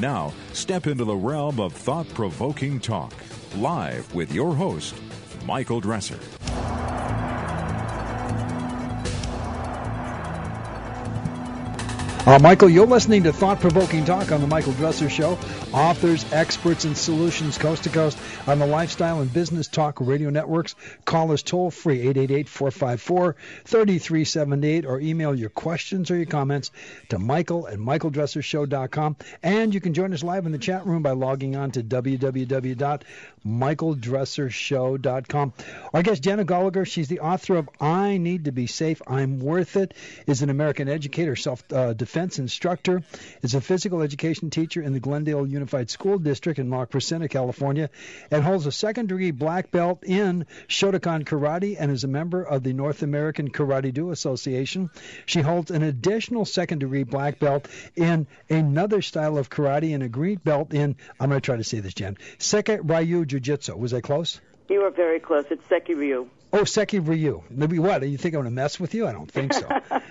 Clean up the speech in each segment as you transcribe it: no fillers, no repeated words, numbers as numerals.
Now, step into the realm of thought-provoking talk. Live with your host, Michael Dresser. Michael, you're listening to Thought-Provoking Talk on the Michael Dresser Show. Authors, experts, and solutions coast to coast on the Lifestyle and Business Talk radio networks. Call us toll-free, 888-454-3378, or email your questions or your comments to Michael at michaeldressershow.com. And you can join us live in the chat room by logging on to www.michaeldressershow.com. Our guest, Jenna Gallagher, she's the author of I Need to Be Safe, I'm Worth It, is an American educator, self-defense instructor, is a physical education teacher in the Glendale Unified School District in La Crescenta, California, and holds a second-degree black belt in Shotokan Karate and is a member of the North American Karate-Do Association. She holds an additional second-degree black belt in another style of karate and a green belt in, I'm going to try to say this, Jen, Seki Ryu Jiu-Jitsu. Was I close? You were very close. It's Seki Ryu. Oh, Seki Ryu. Maybe what? You think I'm going to mess with you? I don't think so.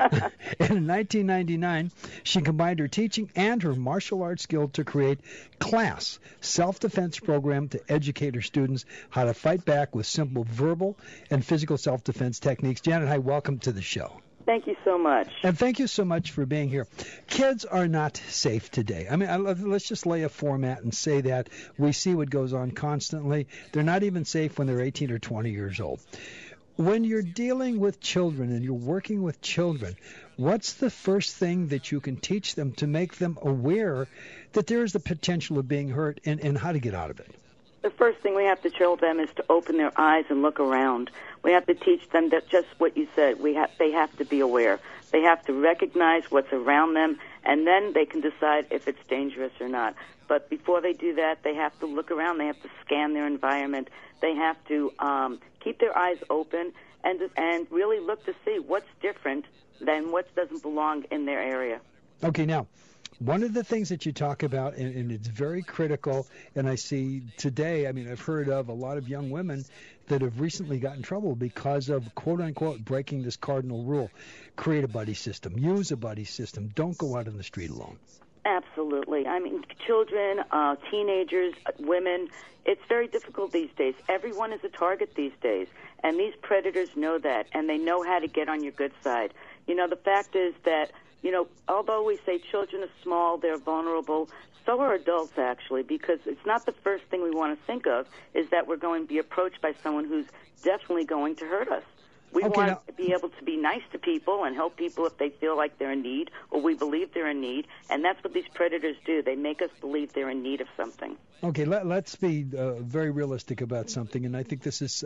And in 1999, she combined her teaching and her martial arts skill to create CLASS, self-defense program to educate her students how to fight back with simple verbal and physical self-defense techniques. Janet, hi, welcome to the show. Thank you so much. And thank you so much for being here. Kids are not safe today. I mean, let's just lay a format and say that. We see what goes on constantly. They're not even safe when they're 18 or 20 years old. When you're dealing with children and you're working with children, what's the first thing that you can teach them to make them aware that there is the potential of being hurt and how to get out of it? The first thing we have to show them is to open their eyes and look around. We have to teach them that just what you said. They have to be aware. They have to recognize what's around them, and then they can decide if it's dangerous or not. But before they do that, they have to look around. They have to scan their environment. They have to keep their eyes open and really look to see what's different than what doesn't belong in their area. Okay, now, one of the things that you talk about, and it's very critical, and I see today, I mean, I've heard of a lot of young women that have recently got in trouble because of, quote-unquote, breaking this cardinal rule. Create a buddy system. Use a buddy system. Don't go out on the street alone. Absolutely. I mean, children, teenagers, women, it's very difficult these days. Everyone is a target these days, and these predators know that, and they know how to get on your good side. You know, the fact is that, you know, although we say children are small, they're vulnerable, so are adults, actually, because it's not the first thing we want to think of is that we're going to be approached by someone who's definitely going to hurt us. We want to be able to be nice to people and help people if they feel like they're in need or we believe they're in need, and that's what these predators do. They make us believe they're in need of something. Okay, let's be very realistic about something, and I think this is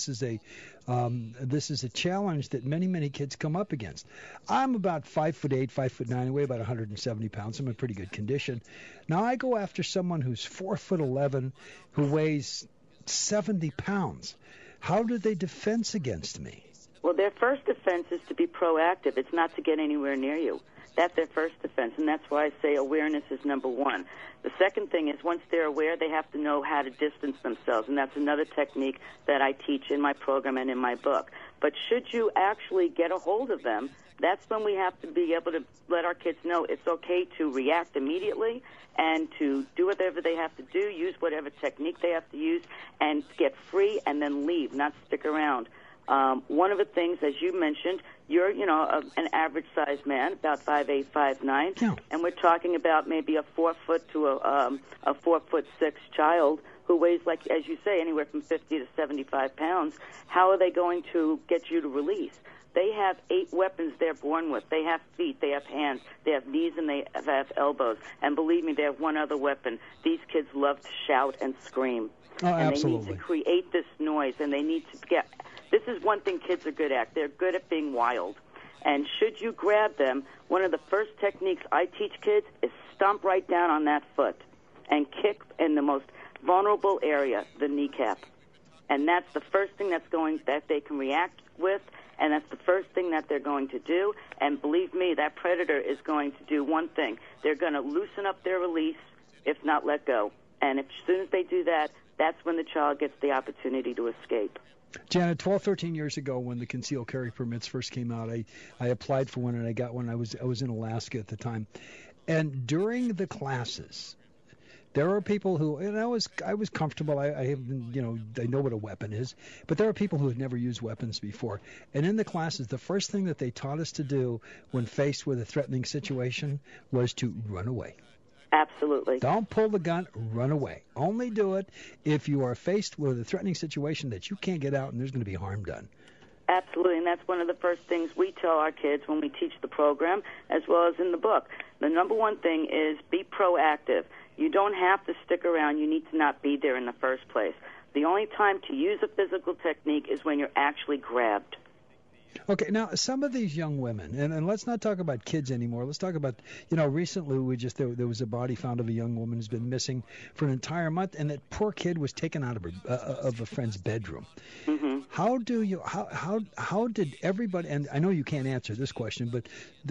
a challenge that many kids come up against. I'm about 5'8", 5'9", I weigh about 170 pounds. I'm in pretty good condition. Now I go after someone who's 4'11", who weighs 70 pounds. How do they defense against me? Well, their first defense is to be proactive. It's not to get anywhere near you. That's their first defense, and that's why I say awareness is number one. The second thing is once they're aware, they have to know how to distance themselves, and that's another technique that I teach in my program and in my book. But should you actually get a hold of them, that's when we have to be able to let our kids know it's okay to react immediately and to do whatever they have to do, use whatever technique they have to use, and get free and then leave, not stick around. One of the things, as you mentioned, you're, an average-sized man, about 5'8", 5'9", yeah. And we're talking about maybe a 4-foot to a 4'6" child who weighs, like, as you say, anywhere from 50 to 75 pounds. How are they going to get you to release? They have 8 weapons they're born with. They have feet, they have hands, they have knees, and they have elbows. And believe me, they have one other weapon. These kids love to shout and scream. Oh, and absolutely. they need to create this noise, and they need to get... This is one thing kids are good at. They're good at being wild. And should you grab them, one of the first techniques I teach kids is stomp right down on that foot and kick in the most vulnerable area, the kneecap. And that's the first thing that they can react with, and that's the first thing that they're going to do. And believe me, that predator is going to do one thing. They're going to loosen up their release, if not let go. And as soon as they do that, that's when the child gets the opportunity to escape. Janet, 12, 13 years ago when the concealed carry permits first came out, I applied for one and I got one. I was in Alaska at the time. And during the classes, There are people who, and I was comfortable. I know what a weapon is, but there are people who had never used weapons before. And in the classes, the first thing that they taught us to do when faced with a threatening situation was to run away. Absolutely. Don't pull the gun, run away. Only do it if you are faced with a threatening situation that you can't get out and there's going to be harm done. Absolutely, and that's one of the first things we tell our kids when we teach the program, as well as in the book. The number one thing is be proactive. You don't have to stick around. You need to not be there in the first place. The only time to use a physical technique is when you're actually grabbed. Okay, now some of these young women, and let's not talk about kids anymore. Let's talk about, recently there was a body found of a young woman who's been missing for an entire month, and that poor kid was taken out of a friend's bedroom. Mm-hmm. How did everybody, and I know you can't answer this question, but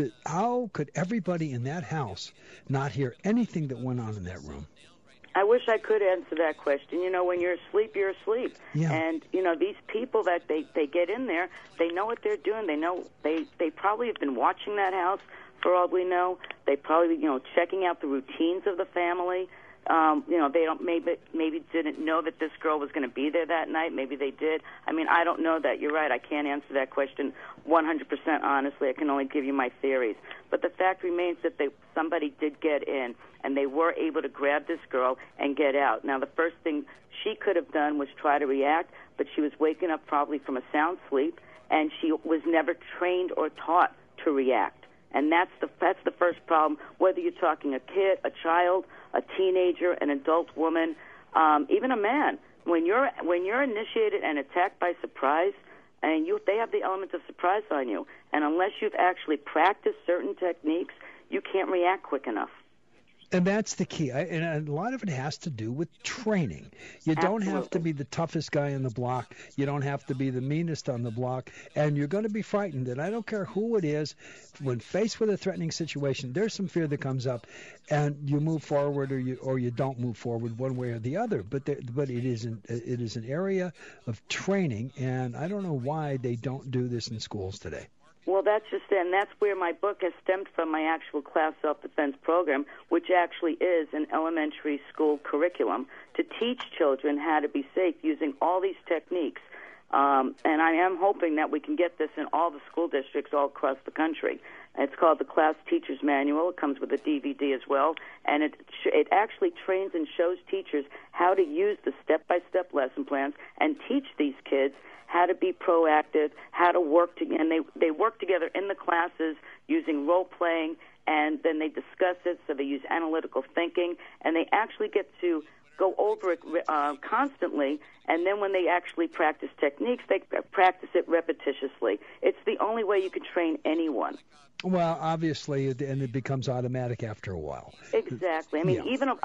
how could everybody in that house not hear anything that went on in that room? I wish I could answer that question. When you're asleep, you're asleep. Yeah. And, these people that they get in there, they know what they're doing. They know they probably have been watching that house for all we know. They probably, checking out the routines of the family. They don't maybe didn't know that this girl was going to be there that night. Maybe they did. I mean, I don't know that. You're right. I can't answer that question 100% honestly. I can only give you my theories. But the fact remains that somebody did get in, and they were able to grab this girl and get out. Now, the first thing she could have done was try to react, but she was waking up probably from a sound sleep, and she was never trained or taught to react. And that's the first problem, whether you're talking a kid, a child, a teenager, an adult woman, even a man. When you're initiated and attacked by surprise, and they have the element of surprise on you, and unless you've actually practiced certain techniques, you can't react quick enough. And that's the key. And a lot of it has to do with training. You don't have to be the toughest guy in the block. You don't have to be the meanest on the block. And you're going to be frightened. And I don't care who it is, when faced with a threatening situation, there's some fear that comes up, and you move forward or you don't move forward one way or the other. But it is an area of training, and I don't know why they don't do this in schools today. Well, that's just it, and that's where my book has stemmed from, my actual class self-defense program, which actually is an elementary school curriculum to teach children how to be safe using all these techniques. And I am hoping that we can get this in all the school districts all across the country. It's called the Class Teacher's Manual. It comes with a DVD as well, and it actually trains and shows teachers how to use the step-by-step lesson plans and teach these kids how to be proactive, how to work together. And they work together in the classes using role-playing, and then they discuss it, so they use analytical thinking, and they actually get to go over it constantly, and then when they actually practice techniques, they practice it repetitiously. It's the only way you can train anyone. Well, obviously, and it becomes automatic after a while. Exactly. I mean,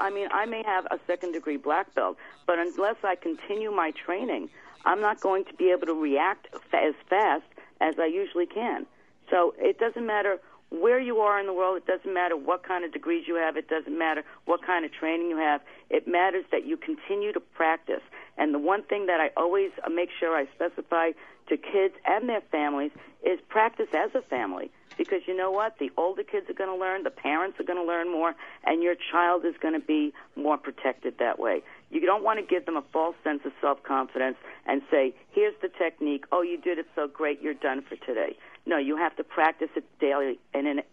I may have a second-degree black belt, but unless I continue my training, I'm not going to be able to react as fast as I usually can. So it doesn't matter where you are in the world. It doesn't matter what kind of degrees you have. It doesn't matter what kind of training you have. It matters that you continue to practice. And the one thing that I always make sure I specify to kids and their families is practice as a family. Because you know what? The older kids are going to learn, the parents are going to learn more, and your child is going to be more protected that way. You don't want to give them a false sense of self-confidence and say, here's the technique, oh, you did it so great, you're done for today. No, you have to practice it daily and day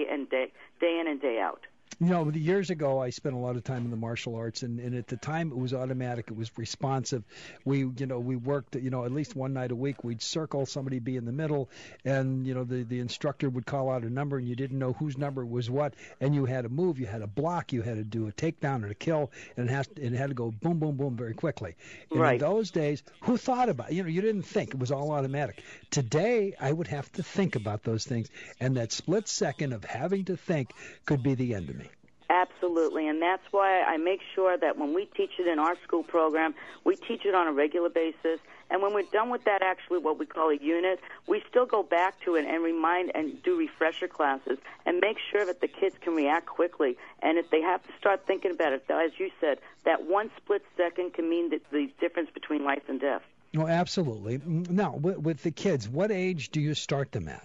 in and day out. Years ago, I spent a lot of time in the martial arts, and at the time, it was automatic. It was responsive. We worked, at least one night a week. We'd circle, somebody be in the middle, and, the instructor would call out a number, and you didn't know whose number was what, and you had to move, you had to block, you had to do a takedown and a kill, and it had to go boom, boom, boom very quickly. And right. In those days, who thought about it? You didn't think. It was all automatic. Today, I would have to think about those things, and that split second of having to think could be the end of me. Absolutely, and that's why I make sure that when we teach it in our school program, we teach it on a regular basis. And when we're done with that, actually what we call a unit, we still go back to it and remind and do refresher classes and make sure that the kids can react quickly. And if they have to start thinking about it, as you said, that one split second can mean the difference between life and death. No, absolutely. Now, with the kids, what age do you start them at?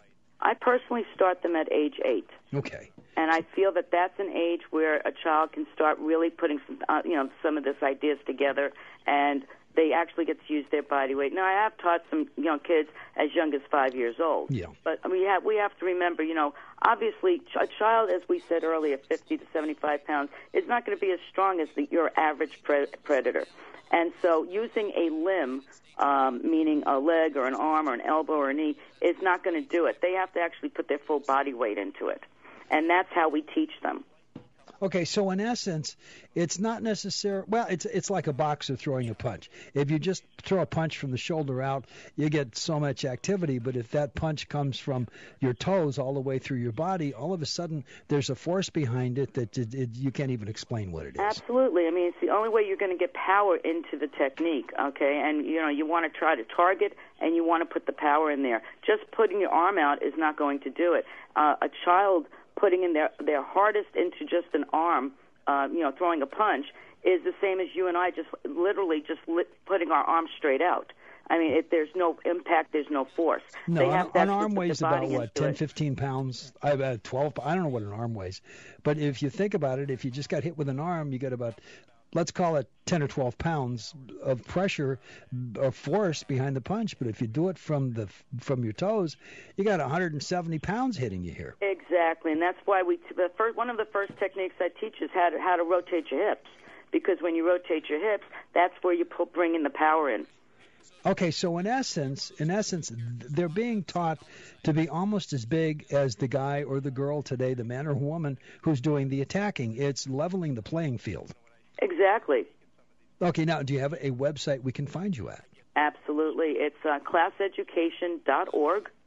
I personally start them at age 8. Okay. And I feel that that's an age where a child can start really putting some of this ideas together, and they actually get to use their body weight. Now, I have taught some young kids as young as 5 years old. Yeah. But we have to remember, obviously, a child, as we said earlier, 50 to 75 pounds, is not going to be as strong as your average predator. And so using a limb, meaning a leg or an arm or an elbow or a knee, is not going to do it. They have to actually put their full body weight into it. And that's how we teach them. Okay, so in essence, it's not necessary. Well, it's like a boxer throwing a punch. If you just throw a punch from the shoulder out, you get so much activity. But if that punch comes from your toes all the way through your body, all of a sudden there's a force behind it that you can't even explain what it is. Absolutely. I mean, it's the only way you're going to get power into the technique. Okay, and you want to try to target and you want to put the power in there. Just putting your arm out is not going to do it. A child putting in their hardest into just an arm, throwing a punch, is the same as you and I just putting our arm straight out. I mean, if there's no impact, there's no force. No, an arm weighs about, 10, 15 pounds? 12, I don't know what an arm weighs. But if you think about it, if you just got hit with an arm, you got about, let's call it 10 or 12 pounds of pressure or force behind the punch. But if you do it from your toes, you got 170 pounds hitting you here. Exactly, and that's why one of the first techniques I teach is how to rotate your hips. Because when you rotate your hips, that's where you bring in the power in. Okay, so in essence, they're being taught to be almost as big as the guy or the girl today, the man or woman who's doing the attacking. It's leveling the playing field. Exactly. Okay, now, do you have a website we can find you at? Absolutely. It's classeducation.org.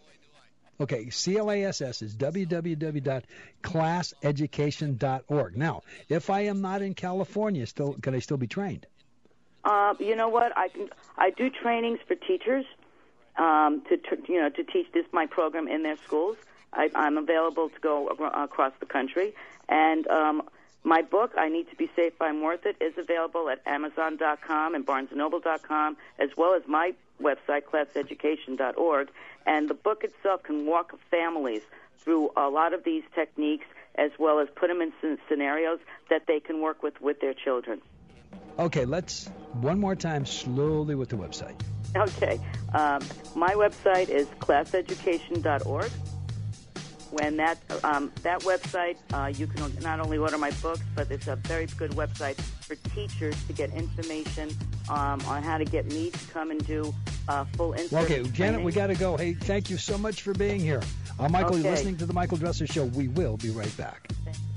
Okay, CLASS is www.classeducation.org. Now, if I am not in California, can I still be trained? You know what? I do trainings for teachers to teach my program in their schools. I'm available to go across the country, and my book, I Need to Be Safe, I'm Worth It, is available at Amazon.com and BarnesandNoble.com, as well as my website, classeducation.org. And the book itself can walk families through a lot of these techniques, as well as put them in scenarios that they can work with their children. Okay, let's one more time slowly with the website. Okay. My website is classeducation.org. When that website, you can not only order my books, but it's a very good website for teachers to get information on how to get me to come and do full in-service Okay, Janet, training. we got to go. Hey, thank you so much for being here. Michael, you're listening to The Michael Dresser Show. We will be right back. Thank you.